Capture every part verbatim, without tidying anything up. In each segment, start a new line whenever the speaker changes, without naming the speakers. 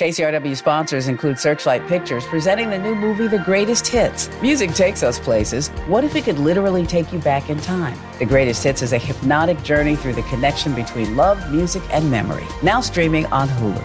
K C R W sponsors include Searchlight Pictures, presenting the new movie, The Greatest Hits. Music takes us places. What if it could literally take you back in time? The Greatest Hits is a hypnotic journey through the connection between love, music, and memory. Now streaming on Hulu.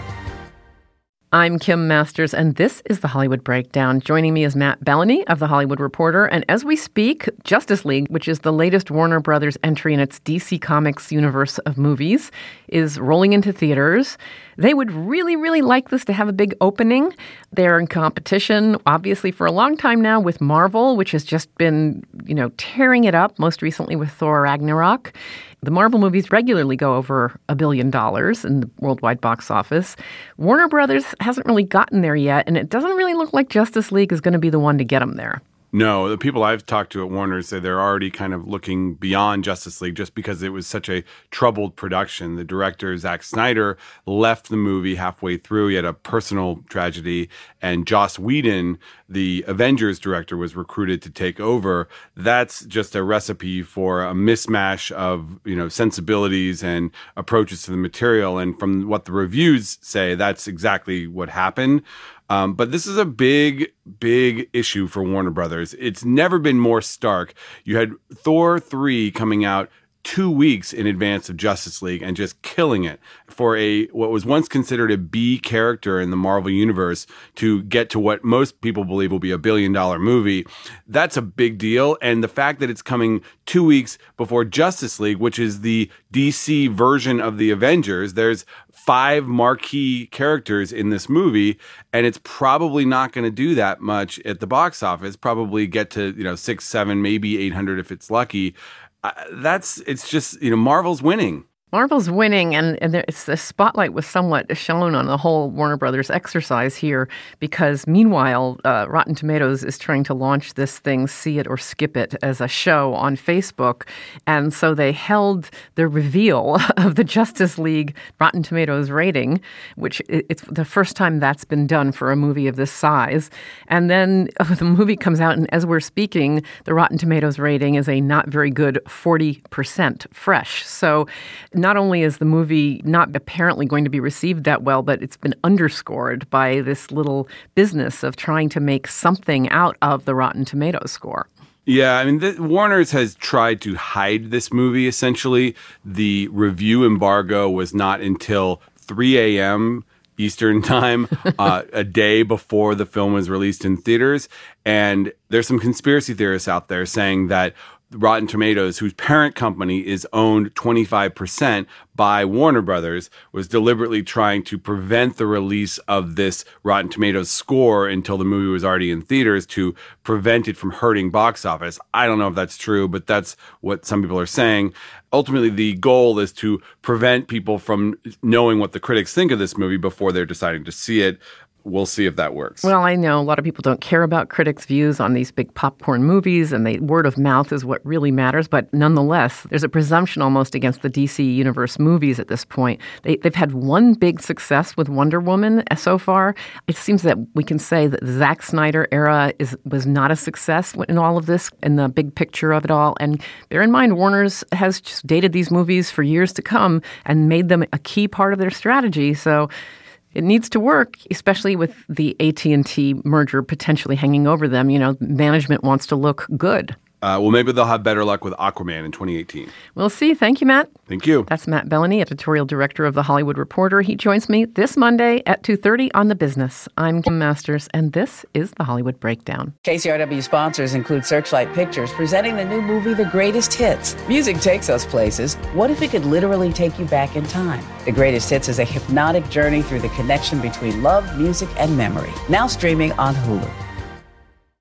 I'm Kim Masters, and this is The Hollywood Breakdown. Joining me is Matt Bellany of The Hollywood Reporter. And as we speak, Justice League, which is the latest Warner Brothers entry in its D C Comics universe of movies, is rolling into theaters. They would really, really like this to have a big opening. They're in competition, obviously, for a long time now with Marvel, which has just been, you know, tearing it up, most recently with Thor Ragnarok. The Marvel movies regularly go over a billion dollars in the worldwide box office. Warner Brothers hasn't really gotten there yet, and it doesn't really look like Justice League is going to be the one to get them there.
No, the people I've talked to at Warner say they're already kind of looking beyond Justice League just because it was such a troubled production. The director, Zack Snyder, left the movie halfway through. He had a personal tragedy, and Joss Whedon, the Avengers director, was recruited to take over. That's just a recipe for a mismatch of, you know, sensibilities and approaches to the material. And from what the reviews say, that's exactly what happened. Um, but this is a big, big issue for Warner Brothers. It's never been more stark. You had Thor three coming out two weeks in advance of Justice League and just killing it for a what was once considered a B character in the Marvel universe to get to what most people believe will be a billion dollar movie. That's a big deal. And the fact that it's coming two weeks before Justice League, which is the D C version of the Avengers, there's five marquee characters in this movie, and it's probably not going to do that much at the box office. Probably get to, you know, six, seven, maybe eight hundred if it's lucky. Uh, that's, it's just, you know, Marvel's winning.
Marvel's winning, and, and there, it's, the spotlight was somewhat shown on the whole Warner Brothers exercise here because, meanwhile, uh, Rotten Tomatoes is trying to launch this thing, See It or Skip It, as a show on Facebook. And so they held the reveal of the Justice League Rotten Tomatoes rating, which it's the first time that's been done for a movie of this size. And then uh, the movie comes out, and as we're speaking, the Rotten Tomatoes rating is a not very good forty percent fresh. So not only is the movie not apparently going to be received that well, but it's been underscored by this little business of trying to make something out of the Rotten Tomatoes score.
Yeah, I mean, the, Warner's has tried to hide this movie, essentially. The review embargo was not until three a.m. Eastern time, uh, a day before the film was released in theaters. And there's some conspiracy theorists out there saying that Rotten Tomatoes, whose parent company is owned twenty-five percent by Warner Brothers, was deliberately trying to prevent the release of this Rotten Tomatoes score until the movie was already in theaters to prevent it from hurting box office. I don't know if that's true, but that's what some people are saying. Ultimately, the goal is to prevent people from knowing what the critics think of this movie before they're deciding to see it. We'll see if that works.
Well, I know a lot of people don't care about critics' views on these big popcorn movies, and the word of mouth is what really matters. But nonetheless, there's a presumption almost against the D C Universe movies at this point. They, they've had one big success with Wonder Woman so far. It seems that we can say that the Zack Snyder era is was not a success in all of this, in the big picture of it all. And bear in mind, Warner's has just dated these movies for years to come and made them a key part of their strategy. So it needs to work, especially with the A T and T merger potentially hanging over them. You know, management wants to look good.
Uh, well, maybe they'll have better luck with Aquaman in twenty eighteen.
We'll see. Thank you, Matt.
Thank you.
That's Matt Bellany, editorial director of The Hollywood Reporter. He joins me this Monday at two thirty on The Business. I'm Kim Masters, and this is The Hollywood Breakdown.
K C R W sponsors include Searchlight Pictures, presenting the new movie, The Greatest Hits. Music takes us places. What if it could literally take you back in time? The Greatest Hits is a hypnotic journey through the connection between love, music, and memory. Now streaming on Hulu.